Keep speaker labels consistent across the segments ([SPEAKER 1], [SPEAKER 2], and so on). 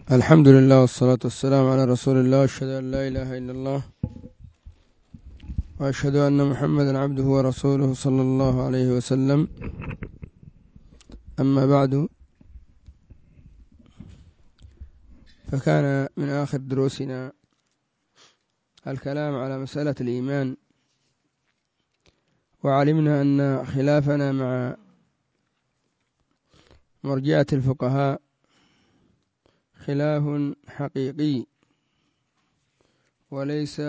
[SPEAKER 1] الحمد لله والصلاة والسلام على رسول الله، أشهد أن لا إله إلا الله وأشهد أن محمدا عبده ورسوله صلى الله عليه وسلم. أما بعد، فكان من آخر دروسنا الكلام على مسألة الإيمان، وعلمنا أن خلافنا مع مرجئة الفقهاء خلاف حقيقي وليس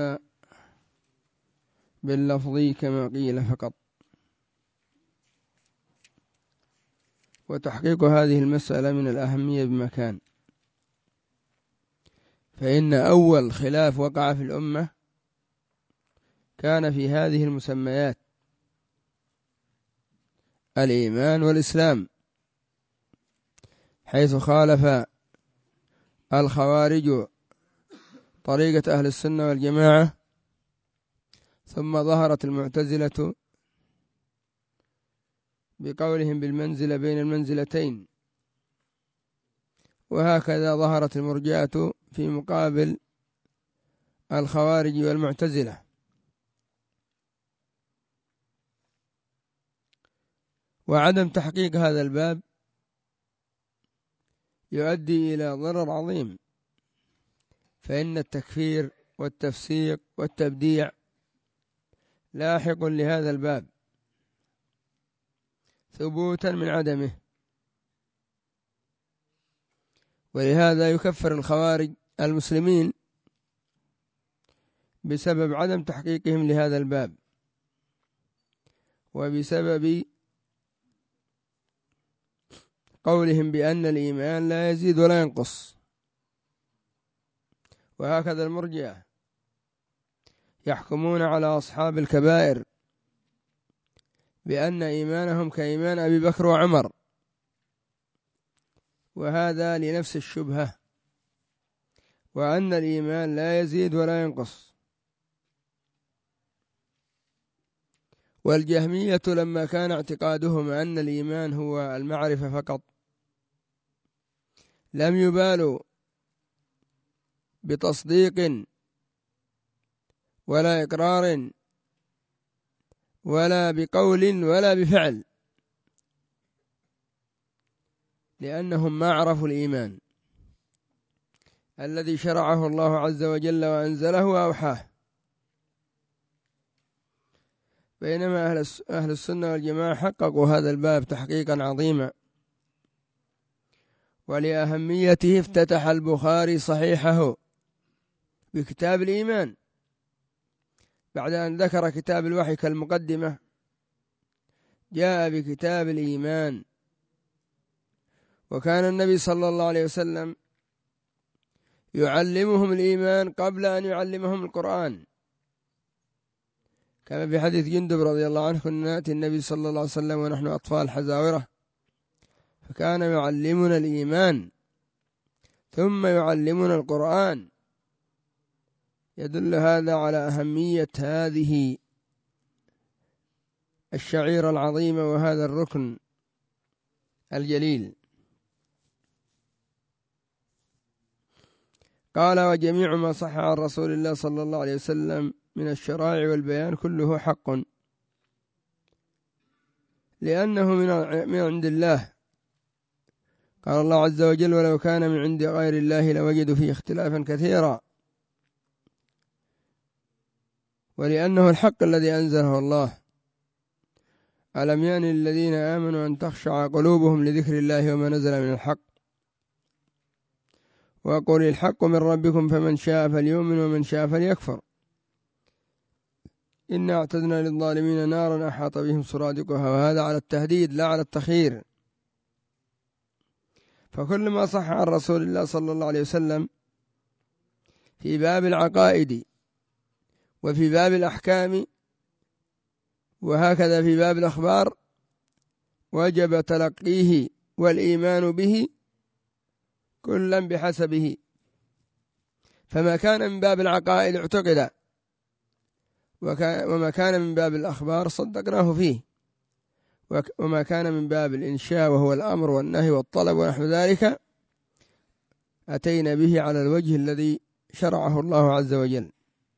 [SPEAKER 1] باللفظي كما قيل فقط. وتحقيق هذه المسألة من الأهمية بمكان، فإن أول خلاف وقع في الأمة كان في هذه المسميات: الإيمان والإسلام، حيث خالف الخوارج طريقة أهل السنة والجماعة، ثم ظهرت المعتزلة بقولهم بالمنزلة بين المنزلتين، وهكذا ظهرت المرجئة في مقابل الخوارج والمعتزلة. وعدم تحقيق هذا الباب يؤدي إلى ضرر عظيم، فإن التكفير والتفسيق والتبديع لاحق لهذا الباب ثبوتا من عدمه. ولهذا يكفر الخوارج المسلمين بسبب عدم تحقيقهم لهذا الباب، وبسبب قولهم بأن الإيمان لا يزيد ولا ينقص. وهكذا المرجئة يحكمون على أصحاب الكبائر بأن إيمانهم كإيمان أبي بكر وعمر، وهذا لنفس الشبهة، وأن الإيمان لا يزيد ولا ينقص. والجهمية لما كان اعتقادهم أن الإيمان هو المعرفة فقط، لم يبالوا بتصديق ولا إقرار ولا بقول ولا بفعل، لأنهم ما عرفوا الإيمان الذي شرعه الله عز وجل وأنزله وأوحاه. بينما أهل السنة والجماعة حققوا هذا الباب تحقيقا عظيما، ولأهميته افتتح البخاري صحيحه بكتاب الإيمان بعد أن ذكر كتاب الوحي كالمقدمة، جاء بكتاب الإيمان. وكان النبي صلى الله عليه وسلم يعلمهم الإيمان قبل أن يعلمهم القرآن، كما في حديث جندب رضي الله عنه: كنا نأتي النبي صلى الله عليه وسلم ونحن أطفال حزاورة، فكان يعلمنا الإيمان ثم يعلمنا القرآن. يدل هذا على أهمية هذه الشعيرة العظيمة وهذا الركن الجليل. قال: وجميع ما صح عن رسول الله صلى الله عليه وسلم من الشرائع والبيان كله حق، لأنه من عند الله. قال الله عز وجل: ولو كان من عند غير الله لوجدوا فيه اختلافا كثيرا. ولأنه الحق الذي أنزله الله. ألم يأن للذين آمنوا أن تخشع قلوبهم لذكر الله وما نزل من الحق، وقل الحق من ربكم فمن شاء فليؤمن ومن شاء فليكفر، إنا اعتدنا للظالمين نارا أحاط بهم سرادقها. وهذا على التهديد لا على التخيير. فكل ما صح عن رسول الله صلى الله عليه وسلم في باب العقائد وفي باب الأحكام وهكذا في باب الأخبار وجب تلقيه والإيمان به كلا بحسبه. فما كان من باب العقائد اعتقد، وما كان من باب الأخبار صدقناه فيه، وما كان من باب الإنشاء وهو الأمر والنهي والطلب ونحو ذلك أتينا به على الوجه الذي شرعه الله عز وجل.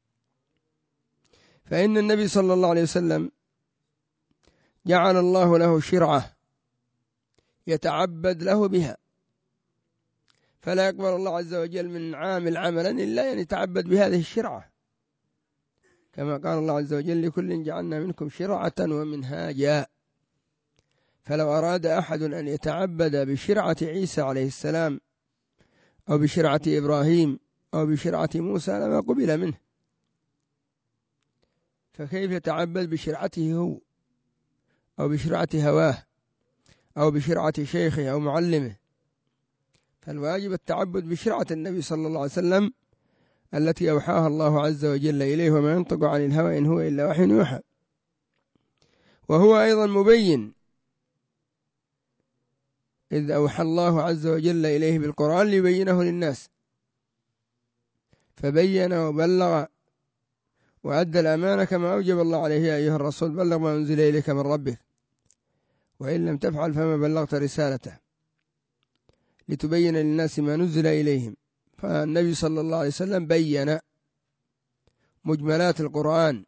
[SPEAKER 1] فإن النبي صلى الله عليه وسلم جعل الله له شرعة يتعبد له بها، فلا يقبل الله عز وجل من عامل عملا إلا أن يتعبد بهذه الشرعة، كما قال الله عز وجل: لكل جعلنا منكم شرعة ومنهاجا. فلو أراد أحد أن يتعبد بشرعة عيسى عليه السلام أو بشرعة إبراهيم أو بشرعة موسى لما قبل منه، فكيف يتعبد بشرعته هو أو بشرعة هواه أو بشرعة شيخه أو معلمه؟ فالواجب التعبد بشرعة النبي صلى الله عليه وسلم التي أوحاها الله عز وجل إليه: وما ينطق عن الهوى إن هو إلا وحي يوحى. وهو أيضا مبين، إذ أوحى الله عز وجل إليه بالقرآن ليبينه للناس، فبين وبلغ وأدى الأمانة كما أوجب الله عليه: يا أيها الرسول بلغ ما أنزل إليك من ربك وإن لم تفعل فما بلغت رسالته لتبين للناس ما نزل إليهم. فالنبي صلى الله عليه وسلم بين مجملات القرآن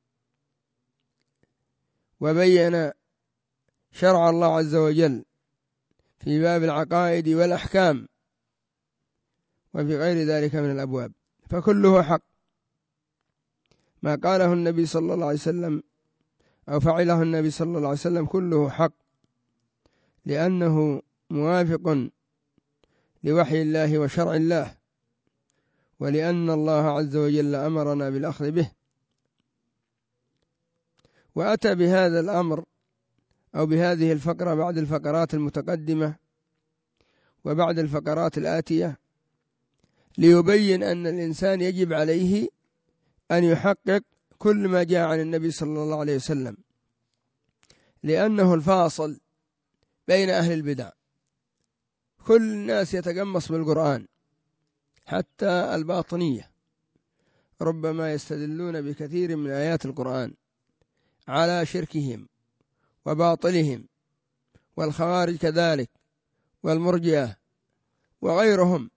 [SPEAKER 1] وبين شرع الله عز وجل في باب العقائد والأحكام وفي غير ذلك من الأبواب، فكله حق. ما قاله النبي صلى الله عليه وسلم أو فعله النبي صلى الله عليه وسلم كله حق، لأنه موافق لوحي الله وشرع الله، ولأن الله عز وجل أمرنا بالأخذ به. وأتى بهذا الأمر أو بهذه الفقرة بعد الفقرات المتقدمة وبعد الفقرات الآتية ليبين أن الإنسان يجب عليه أن يحقق كل ما جاء عن النبي صلى الله عليه وسلم، لأنه الفاصل بين أهل البدع. كل الناس يتقمص بالقرآن، حتى الباطنية ربما يستدلون بكثير من آيات القرآن على شركهم وباطلهم، والخوارج كذلك والمرجئة وغيرهم.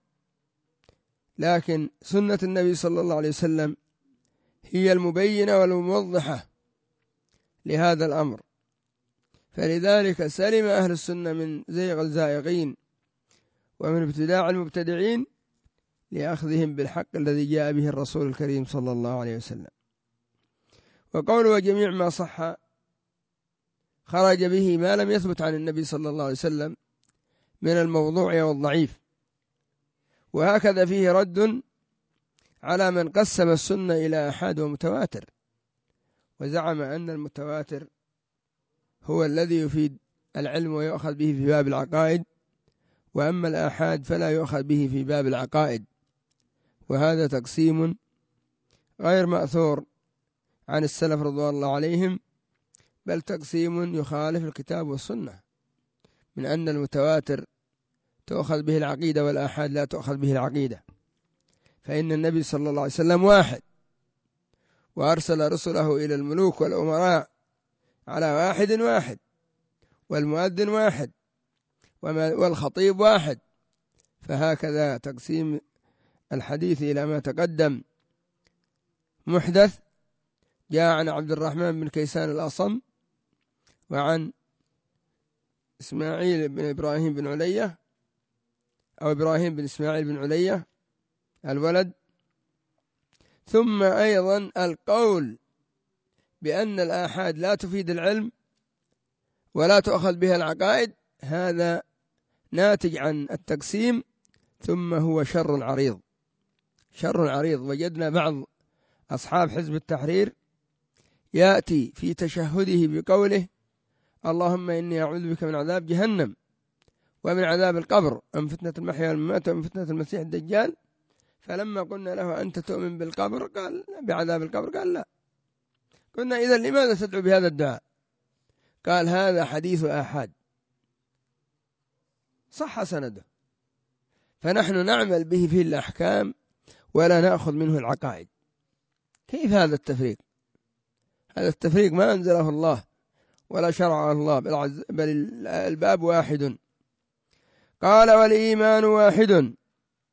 [SPEAKER 1] لكن سنة النبي صلى الله عليه وسلم هي المبينة والموضحة لهذا الأمر، فلذلك سلم أهل السنة من زيغ الزائغين ومن ابتداع المبتدعين لأخذهم بالحق الذي جاء به الرسول الكريم صلى الله عليه وسلم. وقوله وجميع ما صح خرج به ما لم يثبت عن النبي صلى الله عليه وسلم من الموضوع والضعيف. وهكذا فيه رد على من قسم السنة إلى آحاد ومتواتر، وزعم أن المتواتر هو الذي يفيد العلم ويؤخذ به في باب العقائد، وأما الآحاد فلا يؤخذ به في باب العقائد. وهذا تقسيم غير مأثور عن السلف رضوان الله عليهم، بل تقسيم يخالف الكتاب والسنة، من أن المتواتر تؤخذ به العقيدة والآحاد لا تؤخذ به العقيدة. فإن النبي صلى الله عليه وسلم واحد، وأرسل رسله إلى الملوك والأمراء على واحد واحد، والمؤذن واحد، والخطيب واحد. فهكذا تقسيم الحديث إلى ما تقدم محدث جاء عن عبد الرحمن بن كيسان الأصم وعن إسماعيل بن إبراهيم بن علية أو إبراهيم بن إسماعيل بن علية الولد. ثم أيضا القول بأن الآحاد لا تفيد العلم ولا تؤخذ بها العقائد، هذا ناتج عن التقسيم، ثم هو شر عريض. شر عريض. وجدنا بعض أصحاب حزب التحرير يأتي في تشهده بقوله اللهم إني أعوذ بك من عذاب جهنم ومن عذاب القبر ومن فتنة المحيا والممات ومن فتنة المسيح الدجال. فلما قلنا له أنت تؤمن بالقبر قال بعذاب القبر، قال لا. قلنا إذا لماذا تدعو بهذا الدعاء؟ قال هذا حديث آحاد صح سنده، فنحن نعمل به في الأحكام ولا نأخذ منه العقائد. كيف هذا التفريق؟ هذا التفريق ما أنزله الله ولا شرعه الله، بل الباب واحد. قال والإيمان واحد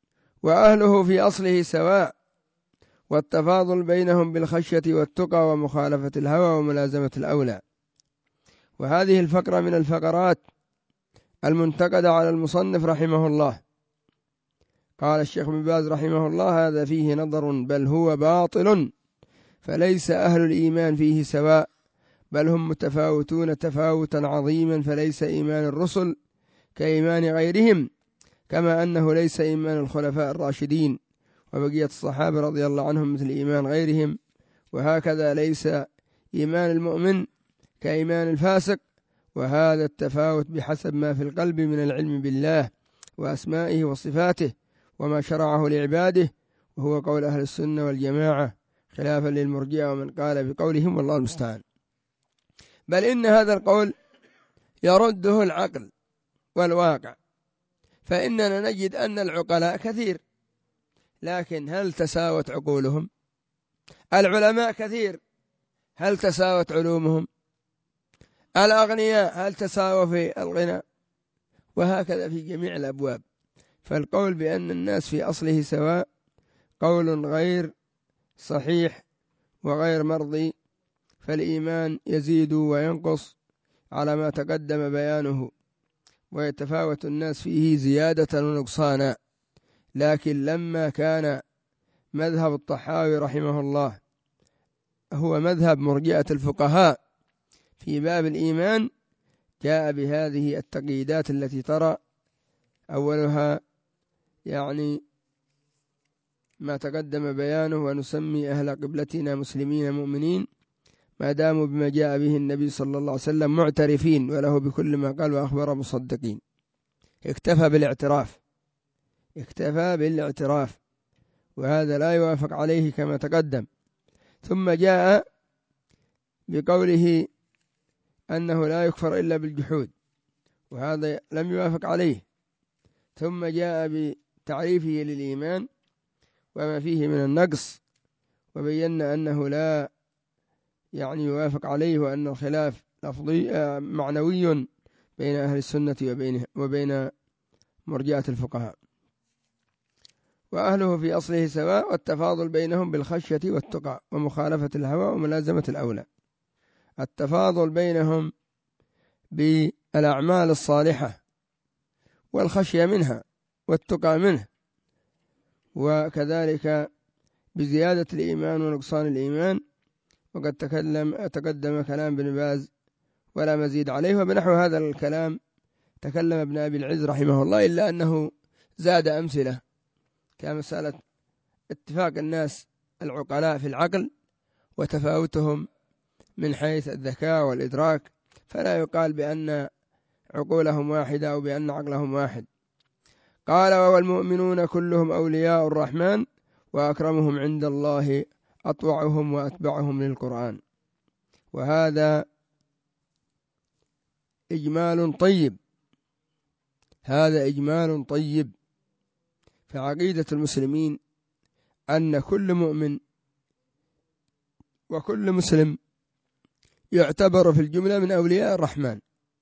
[SPEAKER 1] وأهله في أصله سواء، والتفاضل بينهم بالخشية والتقى ومخالفة الهوى وملازمة الأولى. وهذه الفقرة من الفقرات المنتقدة على المصنف رحمه الله. قال الشيخ بن باز رحمه الله: هذا فيه نظر، بل هو باطل، فليس أهل الإيمان فيه سواء، بل هم متفاوتون تفاوتا عظيما، فليس إيمان الرسل كإيمان غيرهم، كما أنه ليس إيمان الخلفاء الراشدين وبقية الصحابة رضي الله عنهم مثل إيمان غيرهم، وهكذا ليس إيمان المؤمن كإيمان الفاسق. وهذا التفاوت بحسب ما في القلب من العلم بالله وأسمائه وصفاته وما شرعه لعباده، وهو قول أهل السنة والجماعة، خلافا للمرجئة ومن قال بقولهم، والله المستعان. بل إن هذا القول يرده العقل والواقع، فإننا نجد أن العقلاء كثير، لكن هل تساوت عقولهم؟ العلماء كثير، هل تساوت علومهم؟ الأغنياء هل تساوى في الغنى؟ وهكذا في جميع الأبواب. فالقول بأن الناس في أصله سواء قول غير صحيح وغير مرضي، فالإيمان يزيد وينقص على ما تقدم بيانه، ويتفاوت الناس فيه زيادة ونقصانا. لكن لما كان مذهب الطحاوي رحمه الله هو مذهب مرجئة الفقهاء في باب الإيمان، جاء بهذه التقييدات التي ترى أولها يعني ما تقدم بيانه: ونسمي أهل قبلتنا مسلمين مؤمنين ما داموا بما جاء به النبي صلى الله عليه وسلم معترفين وله بكل ما قال وأخبر مصدقين. اكتفى بالاعتراف، وهذا لا يوافق عليه كما تقدم. ثم جاء بقوله أنه لا يكفر إلا بالجحود، وهذا لم يوافق عليه. ثم جاء بتعريفه للإيمان وما فيه من النقص، وبينا أنه لا يوافق عليه، وأن الخلاف لفظي معنوي بين أهل السنة وبين مرجئة الفقهاء. وأهله في أصله سواء، والتفاضل بينهم بالخشية والتقى ومخالفة الهوى وملازمة الأولى. التفاضل بينهم بالأعمال الصالحة والخشية منها والتقى منه، وكذلك بزيادة الإيمان ونقصان الإيمان. وقد تقدم كلام ابن باز ولا مزيد عليه، وبنحو هذا الكلام تكلم ابن أبي العز رحمه الله، إلا أنه زاد أمثلة كمسألة اتفاق الناس العقلاء في العقل وتفاوتهم من حيث الذكاء والإدراك، فلا يقال بأن عقولهم واحدة أو بأن عقلهم واحد. قال: والمؤمنون كلهم أولياء الرحمن، وأكرمهم عند الله أطوعهم وأتبعهم للقرآن. وهذا إجمال طيب، فعقيدة المسلمين أن كل مؤمن وكل مسلم يعتبر في الجملة من أولياء الرحمن.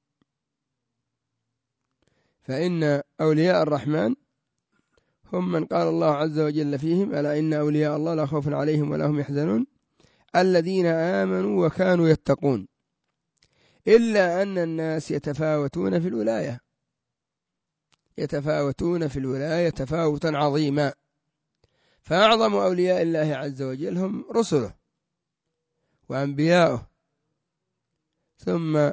[SPEAKER 1] فإن أولياء الرحمن هم من قال الله عز وجل فيهم: ألا إن أولياء الله لا خوف عليهم ولا هم يحزنون الذين آمنوا وكانوا يتقون. إلا أن الناس يتفاوتون في الولاية تفاوتا عظيما، فأعظم أولياء الله عز وجل هم رسله وأنبياؤه، ثم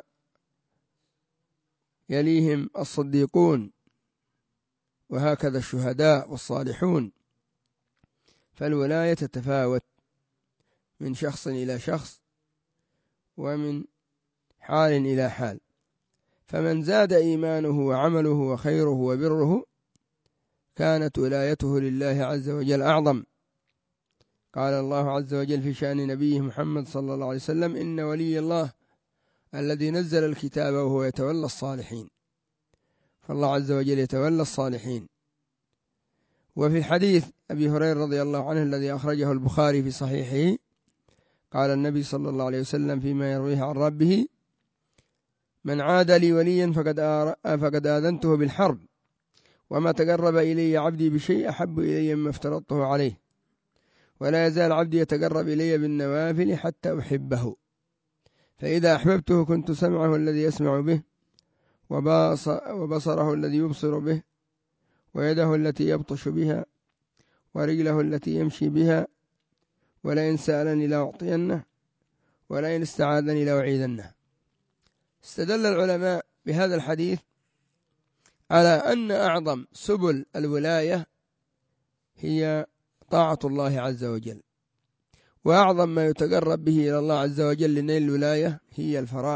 [SPEAKER 1] يليهم الصديقون، وهكذا الشهداء والصالحون. فالولاية تتفاوت من شخص إلى شخص ومن حال إلى حال، فمن زاد إيمانه وعمله وخيره وبره كانت ولايته لله عز وجل أعظم. قال الله عز وجل في شأن نبيه محمد صلى الله عليه وسلم: إن ولي الله الذي نزل الكتاب وهو يتولى الصالحين. فالله عز وجل يتولى الصالحين. وفي حديث أبي هريرة رضي الله عنه الذي أخرجه البخاري في صحيحه، قال النبي صلى الله عليه وسلم فيما يرويه عن ربه: من عاد لي وليا فقد آذنته بالحرب، وما تقرب إلي عبدي بشيء أحب إلي مما افترضته عليه، ولا يزال عبدي يتقرب إلي بالنوافل حتى أحبه، فإذا أحببته كنت سمعه الذي يسمع به، وبصره الذي يبصر به، ويده التي يبطش بها، ورجله التي يمشي بها، ولئن سألني لأعطينه، ولئن استعاذني لأعيذنه. استدل العلماء بهذا الحديث على أن أعظم سبل الولاية هي طاعة الله عز وجل، وأعظم ما يتقرب به إلى الله عز وجل لنيل الولاية هي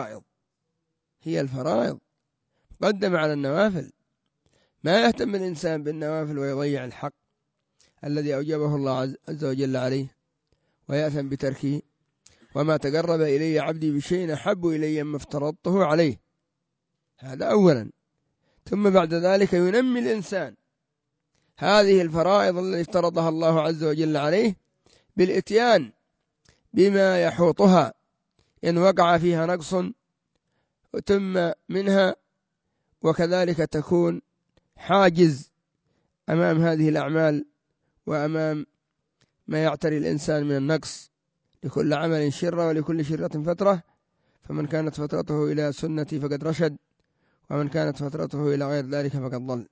[SPEAKER 1] الفرائض قدم على النوافل. ما يهتم الإنسان بالنوافل ويضيع الحق الذي أوجبه الله عز وجل عليه ويأثم بتركه. وما تقرب إلي عبدي بشيء أحب إلي مما افترضته عليه، هذا أولا. ثم بعد ذلك ينمي الإنسان هذه الفرائض التي افترضها الله عز وجل عليه بالإتيان بما يحوطها إن وقع فيها نقص وتم منها، وكذلك تكون حاجز أمام هذه الأعمال وأمام ما يعتري الإنسان من النقص. لكل عمل شرة ولكل شرة فترة، فمن كانت فترته إلى سنتي فقد رشد، ومن كانت فترته إلى غير ذلك فقد ضل.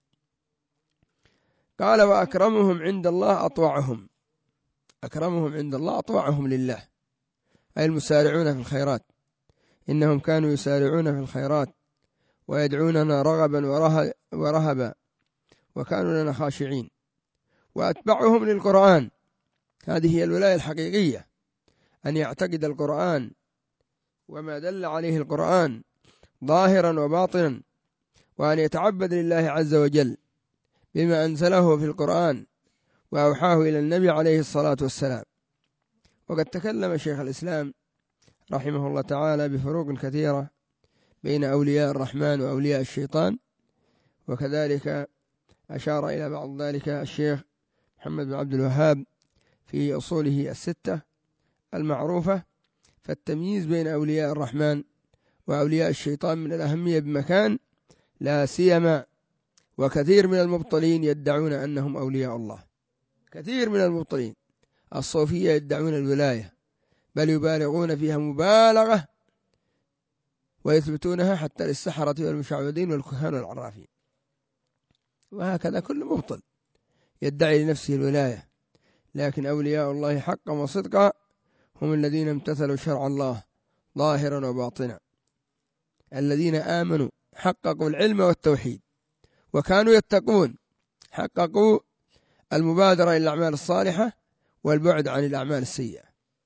[SPEAKER 1] قال وأكرمهم عند الله أطوعهم. أكرمهم عند الله أطوعهم لله، أي المسارعون في الخيرات، إنهم كانوا يسارعون في الخيرات ويدعوننا رغبا ورهبا، وكانوا لنا خاشعين. وأتبعهم للقرآن، هذه هي الولاية الحقيقية، أن يعتقد القرآن وما دل عليه القرآن ظاهرا وباطنا، وأن يتعبد لله عز وجل بما أنزله في القرآن وأوحاه إلى النبي عليه الصلاة والسلام. وقد تكلم شيخ الإسلام رحمه الله تعالى بفروق كثيرة بين أولياء الرحمن وأولياء الشيطان، وكذلك أشار إلى بعض ذلك الشيخ محمد بن عبد الوهاب في أصوله الستة المعروفة. فالتمييز بين أولياء الرحمن وأولياء الشيطان من الأهمية بمكان، لا سيما وكثير من المبطلين يدعون أنهم أولياء الله. كثير من المبطلين الصوفية يدعون الولاية، بل يبالغون فيها مبالغة ويثبتونها حتى للسحرة والمشعوذين والكهان والعرافين. وهكذا كل مبطل يدعي لنفسه الولاية. لكن أولياء الله حقا وصدقا هم الذين امتثلوا شرع الله ظاهرا وباطنا، الذين آمنوا حققوا العلم والتوحيد وكانوا يتقون، حققوا المبادرة إلى الأعمال الصالحة والبعد عن الأعمال السيئة.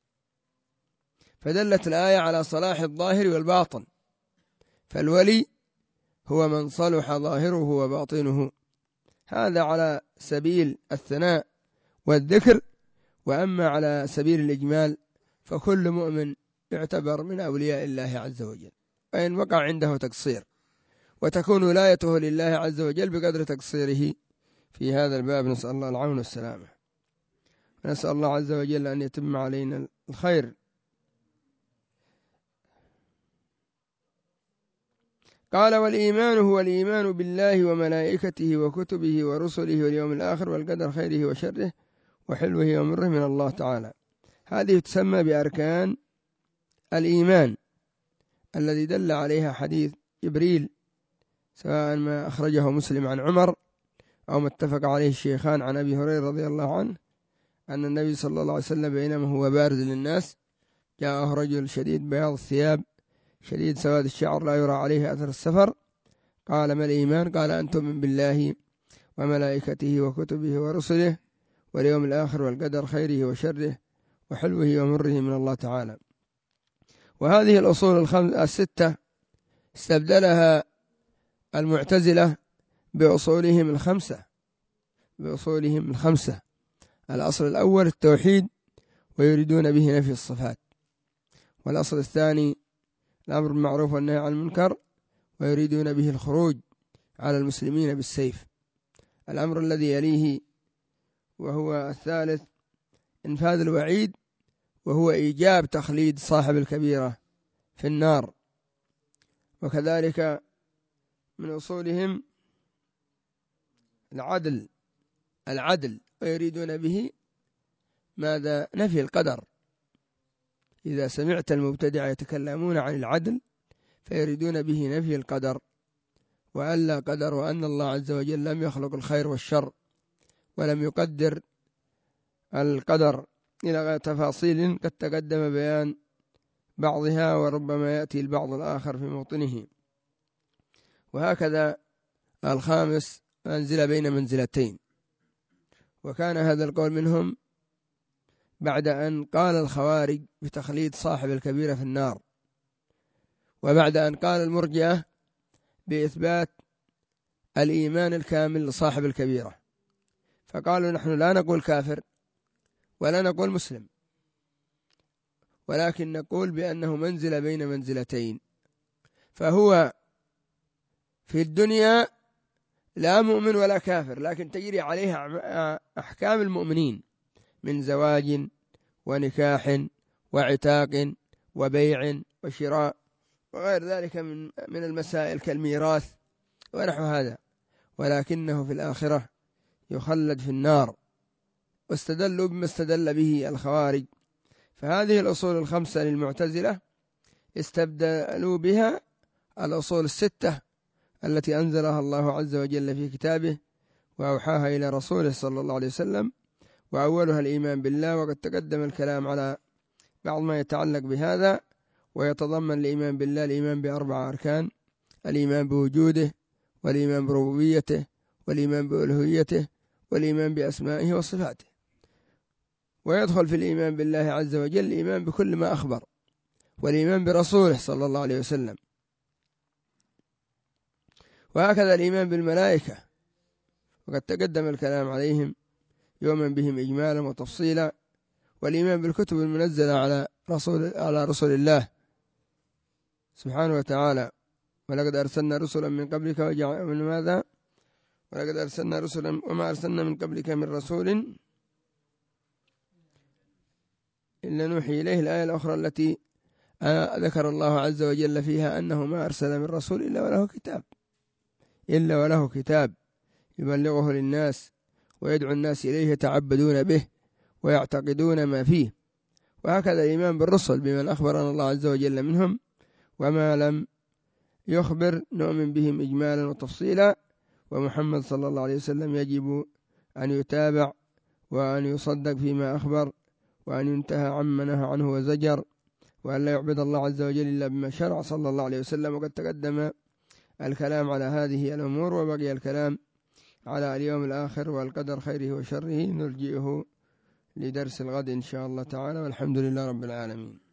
[SPEAKER 1] فدلت الآية على صلاح الظاهر والباطن، فالولي هو من صلح ظاهره وباطنه، هذا على سبيل الثناء والذكر. وأما على سبيل الإجمال فكل مؤمن يعتبر من أولياء الله عز وجل، وإن وقع عنده تقصير، وتكون ولايته لله عز وجل بقدر تقصيره في هذا الباب. نسأل الله العون والسلامة، ونسأل الله عز وجل أن يتم علينا الخير. قال والإيمان هو الإيمان بالله وملائكته وكتبه ورسله واليوم الآخر والقدر خيره وشره وحلوه ومره من الله تعالى. هذه تسمى بأركان الإيمان الذي دل عليها حديث جبريل، سواء ما أخرجه مسلم عن عمر أو ما اتفق عليه الشيخان عن أبي هريرة رضي الله عنه أن النبي صلى الله عليه وسلم بينما هو بارز للناس جاءه رجل شديد بياض الثياب شديد سواد الشعر لا يرى عليه أثر السفر. قال ما الإيمان؟ قال أن تؤمن بالله وملائكته وكتبه ورسله واليوم الآخر والقدر خيره وشره وحلوه ومره من الله تعالى. وهذه الأصول الستة استبدلها المعتزلة بأصولهم الخمسة. الأصل الأول التوحيد ويريدون به نفي الصفات، والأصل الثاني الأمر بالمعروف والنهي عن المنكر ويريدون به الخروج على المسلمين بالسيف. الأمر الذي يليه وهو الثالث إنفاذ الوعيد، وهو إيجاب تخليد صاحب الكبيرة في النار. وكذلك من أصولهم العدل ويريدون به ماذا؟ نفي القدر. إذا سمعت المبتدع يتكلمون عن العدل فيريدون به نفي القدر، وأن لا قدر، وأن الله عز وجل لم يخلق الخير والشر ولم يقدر القدر إلى تفاصيل قد تقدم بيان بعضها، وربما يأتي البعض الآخر في موطنه. وهكذا الخامس منزل بين منزلتين. وكان هذا القول منهم بعد أن قال الخوارج بتخليد صاحب الكبيرة في النار، وبعد أن قال المرجئة بإثبات الإيمان الكامل لصاحب الكبيرة، فقالوا نحن لا نقول كافر ولا نقول مسلم، ولكن نقول بأنه منزل بين منزلتين، فهو في الدنيا لا مؤمن ولا كافر، لكن تجري عليه أحكام المؤمنين من زواج ونكاح وعتاق وبيع وشراء وغير ذلك من المسائل كالميراث ونحو هذا، ولكنه في الآخرة يخلد في النار. واستدلوا بما استدل به الخوارج. فهذه الأصول الخمسة للمعتزلة استبدلوا بها الأصول الستة التي أنزلها الله عز وجل في كتابه وأوحاها إلى رسوله صلى الله عليه وسلم، وأولها الإيمان بالله. وقد تقدم الكلام على بعض ما يتعلق بهذا، ويتضمن الإيمان بالله الإيمان بأربع أركان: الإيمان بوجوده، والإيمان بربوبيته، والإيمان بألوهيته، والإيمان بأسمائه وصفاته. ويدخل في الإيمان بالله عز وجل الإيمان بكل ما أخبر، والإيمان برسوله صلى الله عليه وسلم. وهكذا الإيمان بالملائكة، وقد تقدم الكلام عليهم يؤمن بهم إجمالا وتفصيلا. والإيمان بالكتب المنزلة على رسول الله سبحانه وتعالى. ولقد أرسلنا رسلا من قبلك من ماذا؟ ولقد أرسلنا رسلا وما أرسلنا من قبلك من رسول إلا نوحي إليه. الآية الأخرى التي ذكر الله عز وجل فيها أنه ما أرسل من رسول إلا وله كتاب يبلغه للناس ويدعو الناس إليه يتعبدون به ويعتقدون ما فيه. وهكذا الإيمان بالرسل بمن أخبرنا الله عز وجل منهم، وما لم يخبر نؤمن بهم إجمالا وتفصيلا. ومحمد صلى الله عليه وسلم يجب أن يتابع وأن يصدق فيما أخبر، وأن ينتهى عما نهى عنه وزجر، وأن لا يعبد الله عز وجل إلا بما شرع صلى الله عليه وسلم. وقد تقدم الكلام على هذه الأمور، وبقي الكلام على اليوم الآخر والقدر خيره وشره نرجئه لدرس الغد إن شاء الله تعالى، والحمد لله رب العالمين.